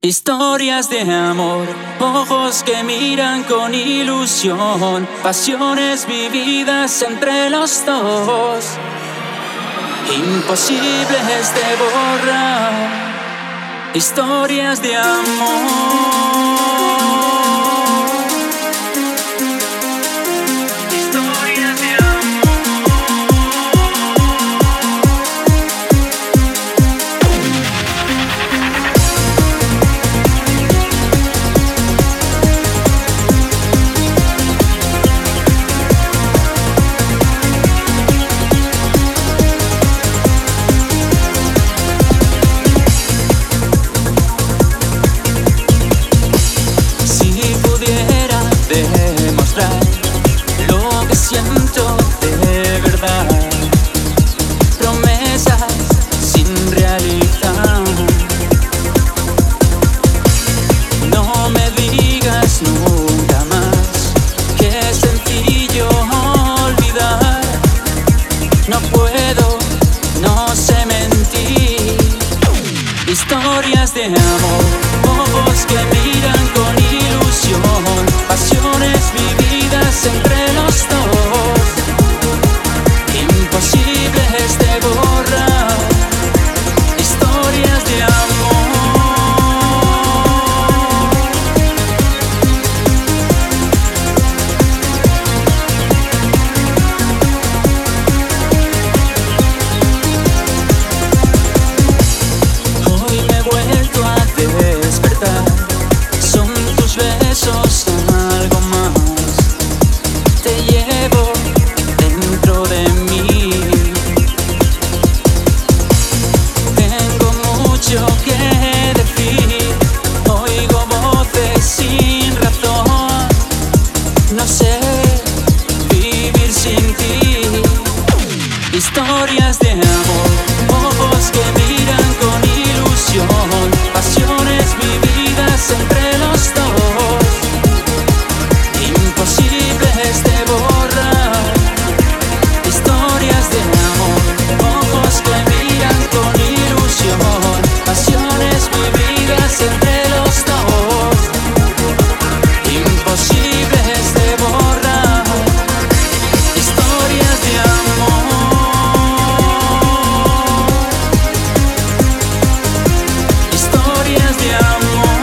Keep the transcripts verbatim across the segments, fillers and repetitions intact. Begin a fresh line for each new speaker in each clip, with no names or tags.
Historias de amor, ojos que miran con ilusión, pasiones vividas entre los dos, imposibles de borrar. Historias de amor. Lo que siento de verdad, promesas sin realizar. No me digas nunca más que es sencillo olvidar. No puedo, no sé mentir. Historias de amor, ojos que miran con ilusión, pasiones vividas entre los dos, imposibles de borrar. Historias de amor. Hoy me he vuelto a despertar, son tus besos algo más. Te llevo dentro de mí. Tengo mucho que decir, oigo voces sin razón. No sé vivir sin ti. Historias de amor, ojos que miran con ilusión, pasiones vividas entre los dos, imposibles de borrar. Historias de amor, ojos que miran con ilusión, pasiones vividas entre los dos, imposibles de borrar. Historias de amor. Historias de amor.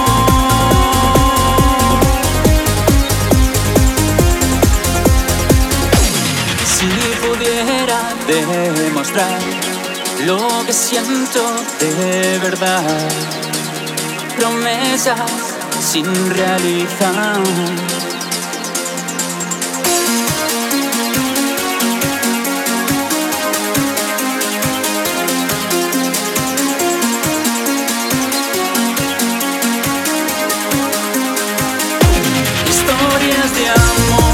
Si pudiera demostrar lo que siento de verdad, promesas sin realizar. Historias de amor.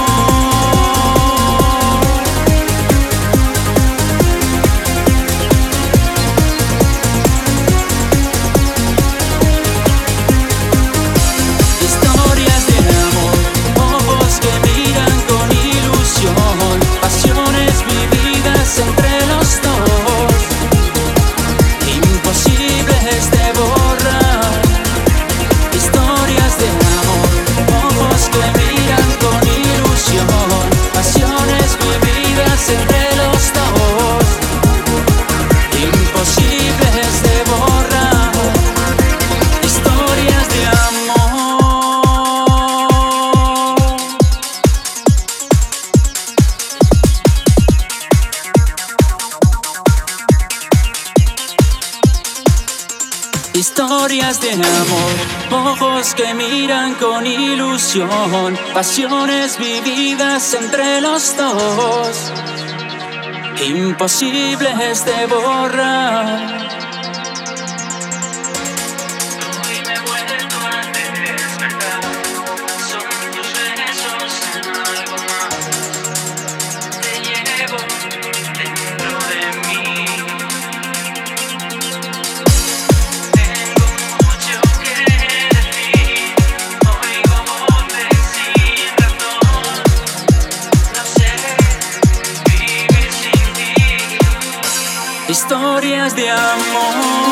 Historias de amor, ojos que miran con ilusión, pasiones vividas entre los dos, imposibles de borrar. Historias de amor, ojos que miran con ilusión, pasiones vividas entre los dos, imposibles de borrar. Historias de amor. Historias de amor, ojos que miran con ilusión, pasiones vividas entre los dos, imposibles de borrar. Hoy me he vuelto a despertar, son tus besos algo más. Te llevo dentro de mí. Tengo mucho que decir, oigo voces sin razón. No sé vivir sin ti. Historias de amor.